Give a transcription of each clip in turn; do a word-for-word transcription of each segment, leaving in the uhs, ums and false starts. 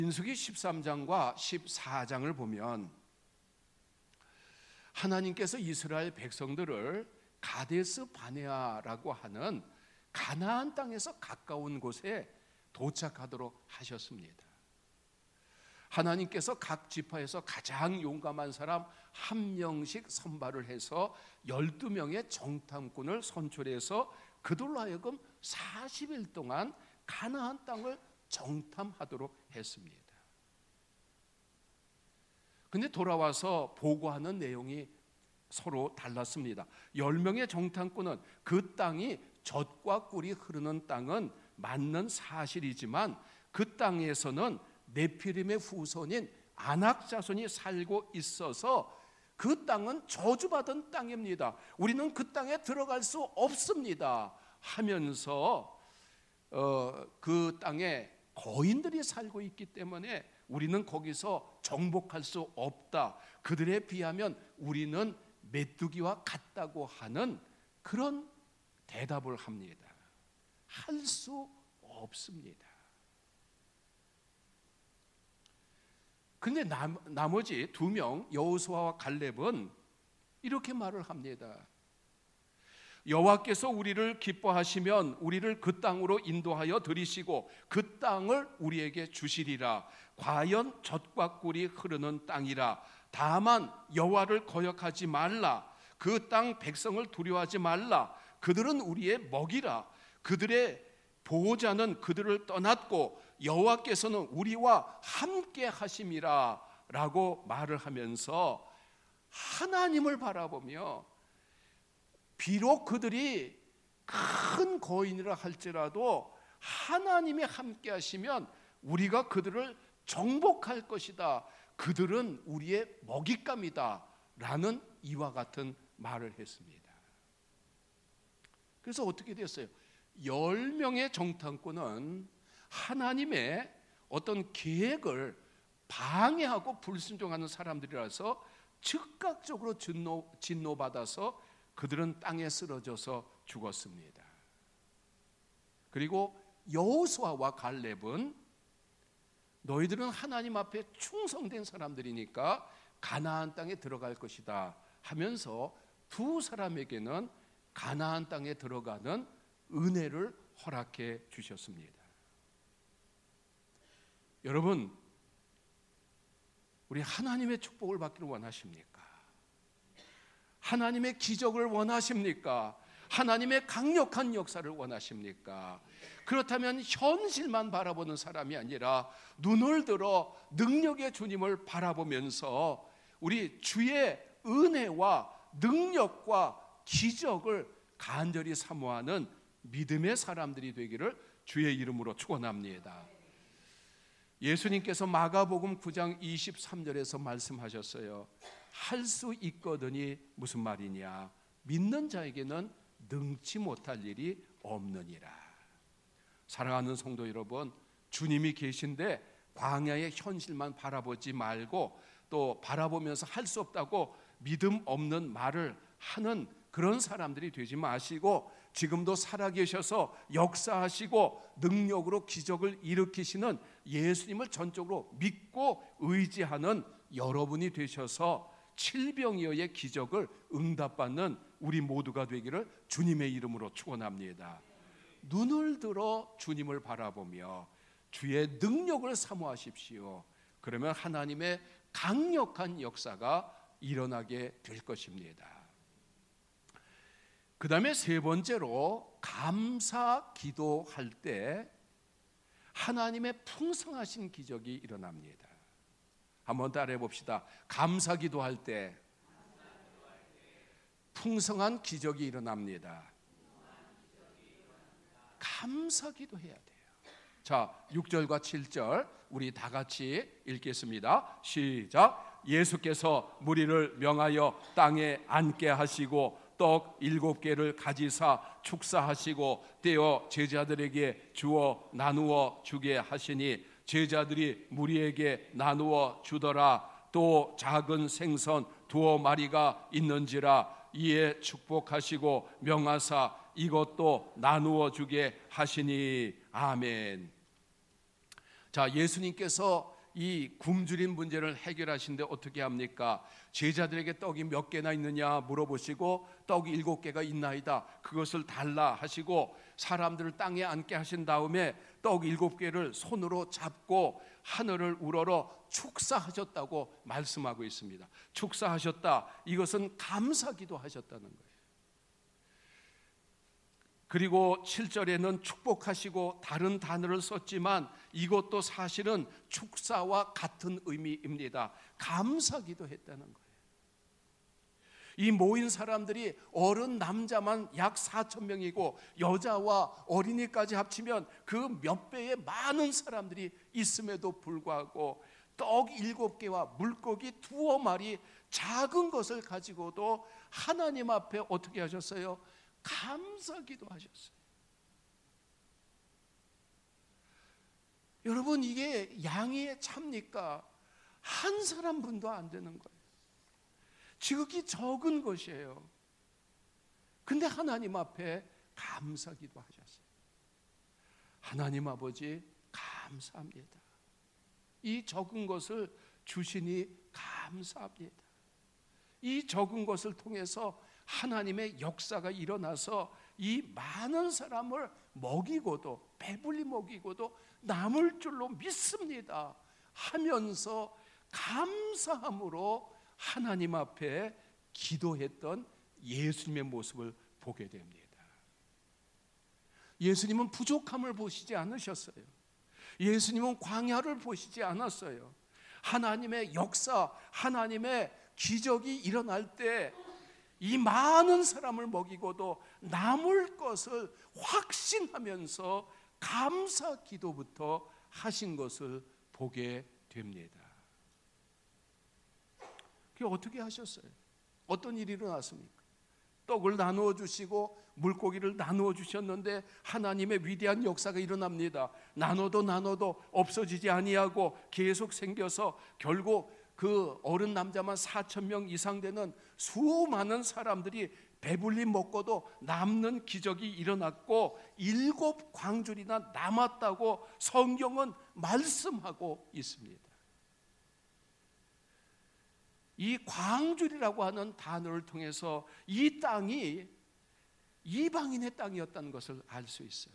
민수기 십삼 장과 십사 장을 보면 하나님께서 이스라엘 백성들을 가데스 바네아라고 하는 가나안 땅에서 가까운 곳에 도착하도록 하셨습니다. 하나님께서 각 지파에서 가장 용감한 사람 한 명씩 선발을 해서 열두 명의 정탐꾼을 선출해서 그들로 하여금 사십 일 동안 가나안 땅을 정탐하도록 했습니다. 근데 돌아와서 보고하는 내용이 서로 달랐습니다. 열 명의 정탐꾼은 그 땅이 젖과 꿀이 흐르는 땅은 맞는 사실이지만 그 땅에서는 네피림의 후손인 아낙 자손이 살고 있어서 그 땅은 저주받은 땅입니다. 우리는 그 땅에 들어갈 수 없습니다 하면서 어, 그 땅에 거인들이 살고 있기 때문에 우리는 거기서 정복할 수 없다. 그들에 비하면 우리는 메뚜기와 같다고 하는 그런 대답을 합니다. 할 수 없습니다. 근데 남, 나머지 두 명 여호수아와 갈렙은 이렇게 말을 합니다. 여호와께서 우리를 기뻐하시면 우리를 그 땅으로 인도하여 들이시고 그 땅을 우리에게 주시리라. 과연 젖과 꿀이 흐르는 땅이라. 다만 여호와를 거역하지 말라. 그 땅 백성을 두려워하지 말라. 그들은 우리의 먹이라. 그들의 보호자는 그들을 떠났고 여호와께서는 우리와 함께 하심이라 라고 말을 하면서 하나님을 바라보며 비록 그들이 큰 거인이라 할지라도 하나님이 함께 하시면 우리가 그들을 정복할 것이다. 그들은 우리의 먹잇감이다 라는 이와 같은 말을 했습니다. 그래서 어떻게 됐어요? 열 명의 정탐꾼은 하나님의 어떤 계획을 방해하고 불순종하는 사람들이라서 즉각적으로 진노, 진노받아서 그들은 땅에 쓰러져서 죽었습니다. 그리고 여호수아와 갈렙은 너희들은 하나님 앞에 충성된 사람들이니까 가나안 땅에 들어갈 것이다 하면서 두 사람에게는 가나안 땅에 들어가는 은혜를 허락해 주셨습니다. 여러분, 우리 하나님의 축복을 받기를 원하십니까? 하나님의 기적을 원하십니까? 하나님의 강력한 역사를 원하십니까? 그렇다면 현실만 바라보는 사람이 아니라 눈을 들어 능력의 주님을 바라보면서 우리 주의 은혜와 능력과 기적을 간절히 사모하는 믿음의 사람들이 되기를 주의 이름으로 축원합니다. 예수님께서 마가복음 구 장 이십삼 절에서 말씀하셨어요. 할 수 있거든이 무슨 말이냐? 믿는 자에게는 능치 못할 일이 없느니라. 사랑하는 성도 여러분, 주님이 계신데 광야의 현실만 바라보지 말고 또 바라보면서 할 수 없다고 믿음 없는 말을 하는 그런 사람들이 되지 마시고 지금도 살아계셔서 역사하시고 능력으로 기적을 일으키시는 예수님을 전적으로 믿고 의지하는 여러분이 되셔서 칠병이어의 기적을 응답받는 우리 모두가 되기를 주님의 이름으로 축원합니다. 눈을 들어 주님을 바라보며 주의 능력을 사모하십시오. 그러면 하나님의 강력한 역사가 일어나게 될 것입니다. 그 다음에 세 번째로 감사 기도할 때 하나님의 풍성하신 기적이 일어납니다. 한번 따라해 봅시다. 감사 기도할 때 풍성한 기적이 일어납니다. 감사 기도해야 돼요. 자, 육 절과 칠 절 우리 다 같이 읽겠습니다. 시작. 예수께서 무리를 명하여 땅에 앉게 하시고 떡 일곱 개를 가지사 축사하시고 떼어 제자들에게 주어 나누어 주게 하시니 제자들이 무리에게 나누어 주더라. 또 작은 생선 두어 마리가 있는지라. 이에 축복하시고 명하사 이것도 나누어 주게 하시니 아멘. 자, 예수님께서 이 굶주린 문제를 해결하시는데 어떻게 합니까? 제자들에게 떡이 몇 개나 있느냐 물어보시고 떡이 일곱 개가 있나이다, 그것을 달라 하시고 사람들을 땅에 앉게 하신 다음에 떡 일곱 개를 손으로 잡고 하늘을 우러러 축사하셨다고 말씀하고 있습니다. 축사하셨다, 이것은 감사기도 하셨다는 거예요. 그리고 칠 절에는 축복하시고 다른 단어를 썼지만 이것도 사실은 축사와 같은 의미입니다. 감사기도 했다는 거예요. 이 모인 사람들이 어른 남자만 약 사천 명이고 여자와 어린이까지 합치면 그 몇 배의 많은 사람들이 있음에도 불구하고 떡 일곱 개와 물고기 두어 마리 작은 것을 가지고도 하나님 앞에 어떻게 하셨어요? 감사기도 하셨어요. 여러분, 이게 양이 참니까? 한 사람 분도 안 되는 거예요. 지극히 적은 것이에요. 근데 하나님 앞에 감사기도 하셨어요. 하나님 아버지 감사합니다. 이 적은 것을 주시니 감사합니다. 이 적은 것을 통해서 하나님의 역사가 일어나서 이 많은 사람을 먹이고도 배불리 먹이고도 남을 줄로 믿습니다 하면서 감사함으로 하나님 앞에 기도했던 예수님의 모습을 보게 됩니다. 예수님은 부족함을 보시지 않으셨어요. 예수님은 광야를 보시지 않았어요. 하나님의 역사, 하나님의 기적이 일어날 때 이 많은 사람을 먹이고도 남을 것을 확신하면서 감사 기도부터 하신 것을 보게 됩니다. 그게 어떻게 하셨어요? 어떤 일이 일어났습니까? 떡을 나누어 주시고 물고기를 나누어 주셨는데 하나님의 위대한 역사가 일어납니다. 나눠도 나눠도 없어지지 아니하고 계속 생겨서 결국 그 어른 남자만 사천 명 이상 되는 수많은 사람들이 배불리 먹고도 남는 기적이 일어났고 일곱 광줄이나 남았다고 성경은 말씀하고 있습니다. 이 광줄이라고 하는 단어를 통해서 이 땅이 이방인의 땅이었다는 것을 알 수 있어요.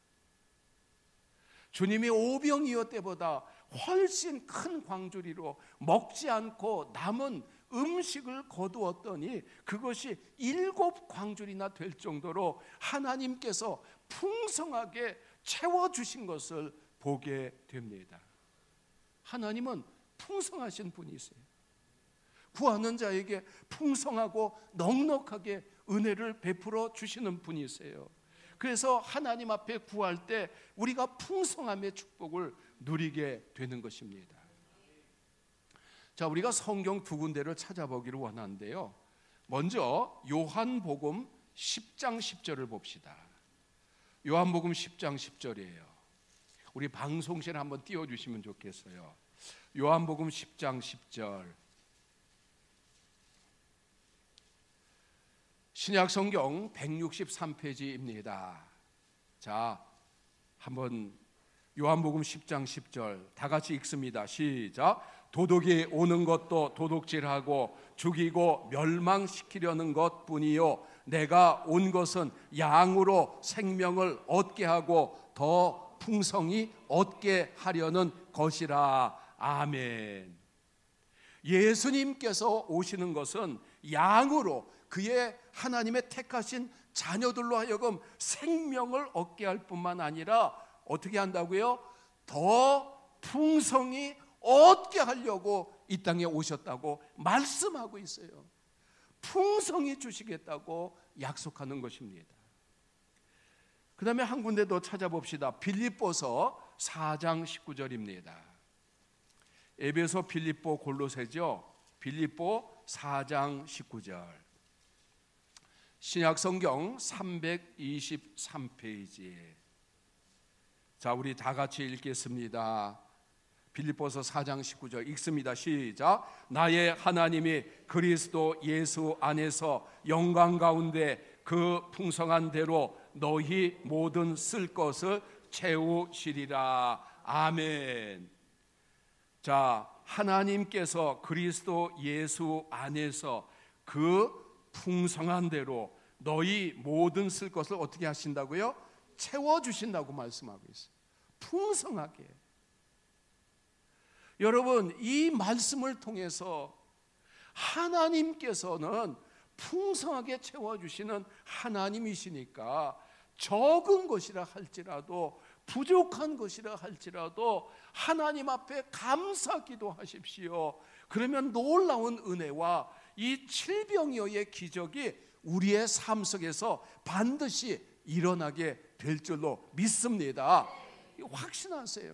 주님이 오병이어 때보다 훨씬 큰 광주리로 먹지 않고 남은 음식을 거두었더니 그것이 일곱 광주리나 될 정도로 하나님께서 풍성하게 채워주신 것을 보게 됩니다. 하나님은 풍성하신 분이세요. 구하는 자에게 풍성하고 넉넉하게 은혜를 베풀어 주시는 분이세요. 그래서 하나님 앞에 구할 때 우리가 풍성함의 축복을 누리게 되는 것입니다. 자, 우리가 성경 두 군데를 찾아보기를 원하는데요. 먼저 요한복음 십 장 십 절을 봅시다. 요한복음 십 장 십 절이에요. 우리 방송실 한번 띄워주시면 좋겠어요. 요한복음 십 장 십 절. 신약성경 백육십삼 페이지입니다. 자, 한번 요한복음 십 장 십 절 다 같이 읽습니다. 시작. 도둑이 오는 것도 도둑질하고 죽이고 멸망시키려는 것뿐이요 내가 온 것은 양으로 생명을 얻게 하고 더 풍성히 얻게 하려는 것이라. 아멘. 예수님께서 오시는 것은 양으로 그의 하나님의 택하신 자녀들로 하여금 생명을 얻게 할 뿐만 아니라 어떻게 한다고요? 더 풍성히 얻게 하려고 이 땅에 오셨다고 말씀하고 있어요. 풍성히 주시겠다고 약속하는 것입니다. 그 다음에 한 군데 더 찾아봅시다. 빌립보서 사 장 십구 절입니다. 에베소, 빌립보, 골로새죠. 빌립보 사 장 십구 절. 신약성경 삼백이십삼 페이지. 자, 우리 다 같이 읽겠습니다. 빌립보서 사 장 십구 절 읽습니다. 시작. 나의 하나님이 그리스도 예수 안에서 영광 가운데 그 풍성한 대로 너희 모든 쓸 것을 채우시리라. 아멘. 자, 하나님께서 그리스도 예수 안에서 그 풍성한 대로 너희 모든 쓸 것을 어떻게 하신다고요? 채워주신다고 말씀하고 있어요. 풍성하게. 여러분, 이 말씀을 통해서 하나님께서는 풍성하게 채워주시는 하나님이시니까 적은 것이라 할지라도, 부족한 것이라 할지라도 하나님 앞에 감사 기도하십시오. 그러면 놀라운 은혜와 이 칠병이어의 기적이 우리의 삶 속에서 반드시 일어나게 될 줄로 믿습니다. 확신하세요.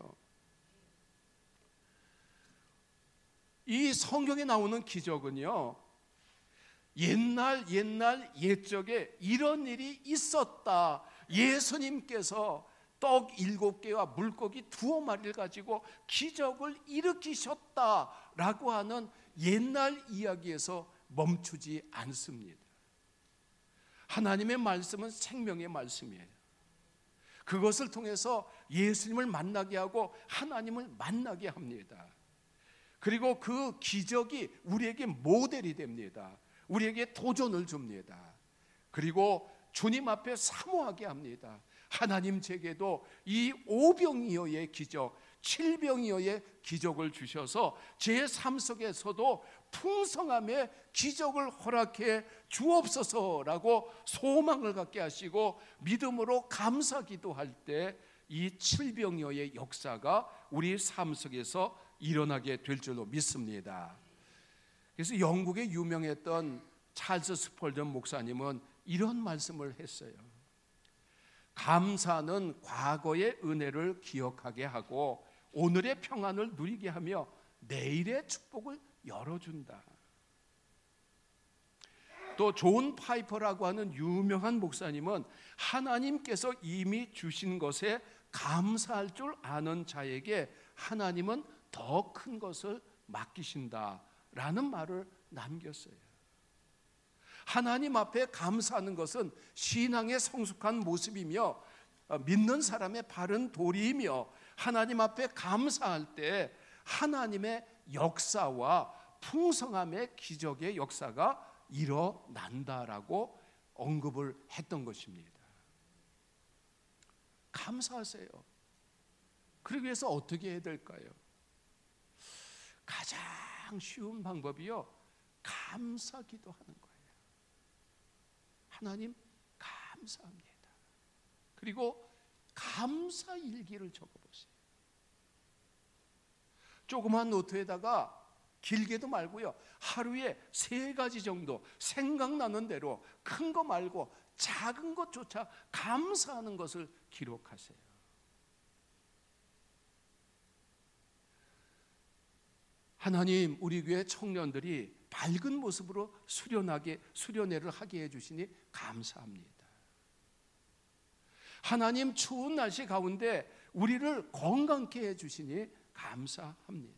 이 성경에 나오는 기적은요, 옛날 옛날 옛적에 이런 일이 있었다. 예수님께서 떡 일곱 개와 물고기 두어 마리를 가지고 기적을 일으키셨다라고 하는 옛날 이야기에서 멈추지 않습니다. 하나님의 말씀은 생명의 말씀이에요. 그것을 통해서 예수님을 만나게 하고 하나님을 만나게 합니다. 그리고 그 기적이 우리에게 모델이 됩니다. 우리에게 도전을 줍니다. 그리고 주님 앞에 사모하게 합니다. 하나님 제게도 이 오병이어의 기적, 칠병이어의 기적을 주셔서 제 삶 속에서도 풍성함의 기적을 허락해 주옵소서라고 소망을 갖게 하시고 믿음으로 감사 기도할 때 이 칠병이어의 역사가 우리 삶 속에서 일어나게 될 줄로 믿습니다. 그래서 영국의 유명했던 찰스 스펄전 목사님은 이런 말씀을 했어요. 감사는 과거의 은혜를 기억하게 하고 오늘의 평안을 누리게 하며 내일의 축복을 열어준다. 또 존 파이퍼라고 하는 유명한 목사님은 하나님께서 이미 주신 것에 감사할 줄 아는 자에게 하나님은 더 큰 것을 맡기신다라는 말을 남겼어요. 하나님 앞에 감사하는 것은 신앙의 성숙한 모습이며 믿는 사람의 바른 도리이며 하나님 앞에 감사할 때 하나님의 역사와 풍성함의 기적의 역사가 일어난다라고 언급을 했던 것입니다. 감사하세요. 그러기 위해서 어떻게 해야 될까요? 가장 쉬운 방법이요, 감사 기도하는 거예요. 하나님 감사합니다. 그리고 감사 일기를 적어보세요. 조그만 노트에다가 길게도 말고요, 하루에 세 가지 정도 생각나는 대로 큰 거 말고 작은 것조차 감사하는 것을 기록하세요. 하나님, 우리 교회 청년들이 밝은 모습으로 수련하게, 수련회를 하게 해주시니 감사합니다. 하나님, 추운 날씨 가운데 우리를 건강케 해주시니 감사합니다.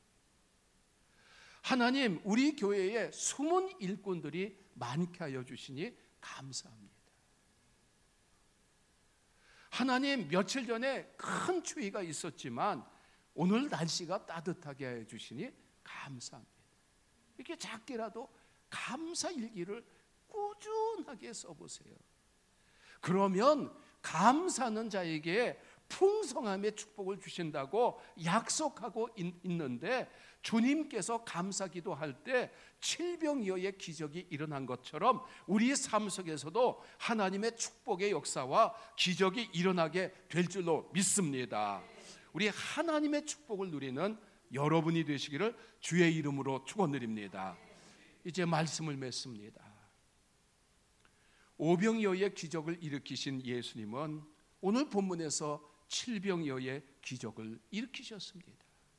하나님, 우리 교회에 숨은 일꾼들이 많게 하여 주시니 감사합니다. 하나님, 며칠 전에 큰 추위가 있었지만 오늘 날씨가 따뜻하게 해 주시니 감사합니다. 이렇게 작게라도 감사 일기를 꾸준하게 써보세요. 그러면 감사하는 자에게 풍성함의 축복을 주신다고 약속하고 있는데, 주님께서 감사 기도할 때 칠병이어의 기적이 일어난 것처럼 우리 삶 속에서도 하나님의 축복의 역사와 기적이 일어나게 될 줄로 믿습니다. 우리 하나님의 축복을 누리는 여러분이 되시기를 주의 이름으로 축원드립니다. 이제 말씀을 맺습니다. 오병이어의 기적을 일으키신 예수님은 오늘 본문에서 칠병이어의 기적을 일으키셨습니다.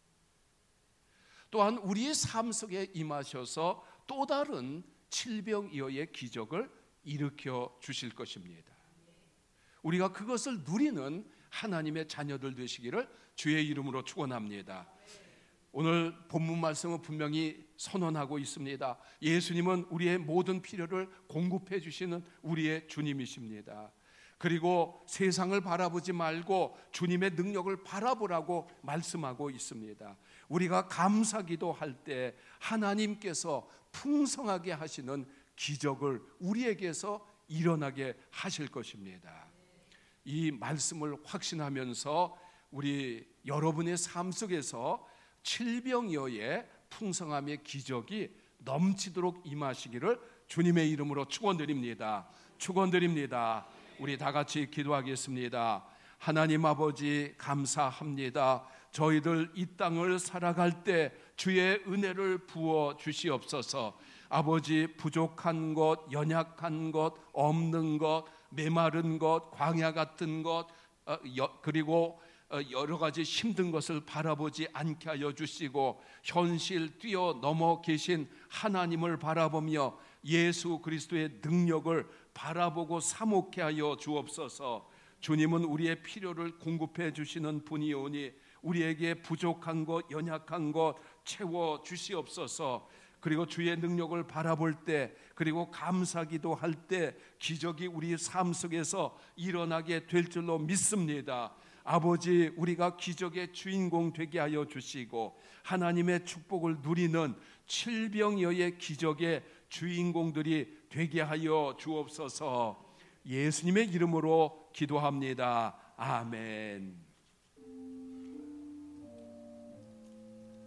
또한 우리의 삶 속에 임하셔서 또 다른 칠병이어의 기적을 일으켜 주실 것입니다. 우리가 그것을 누리는 하나님의 자녀들 되시기를 주의 이름으로 축원합니다. 오늘 본문 말씀은 분명히 선언하고 있습니다. 예수님은 우리의 모든 필요를 공급해 주시는 우리의 주님이십니다. 그리고 세상을 바라보지 말고 주님의 능력을 바라보라고 말씀하고 있습니다. 우리가 감사기도 할 때 하나님께서 풍성하게 하시는 기적을 우리에게서 일어나게 하실 것입니다. 이 말씀을 확신하면서 우리 여러분의 삶 속에서 칠병여의 풍성함의 기적이 넘치도록 임하시기를 주님의 이름으로 축원드립니다. 축원드립니다. 우리 다 같이 기도하겠습니다. 하나님 아버지 감사합니다. 저희들 이 땅을 살아갈 때 주의 은혜를 부어 주시옵소서. 아버지 부족한 것, 연약한 것, 없는 것, 메마른 것, 광야 같은 것, 그리고 여러 가지 힘든 것을 바라보지 않게 하여 주시고 현실 뛰어넘어 계신 하나님을 바라보며 예수 그리스도의 능력을 바라보고 사모케 하여 주옵소서. 주님은 우리의 필요를 공급해 주시는 분이오니 우리에게 부족한 것, 연약한 것 채워 주시옵소서. 그리고 주의 능력을 바라볼 때, 그리고 감사기도 할 때 기적이 우리 삶 속에서 일어나게 될 줄로 믿습니다. 아버지, 우리가 기적의 주인공 되게 하여 주시고 하나님의 축복을 누리는 칠병여의 기적의 주인공들이 되게 하여 주옵소서. 예수님의 이름으로 기도합니다. 아멘.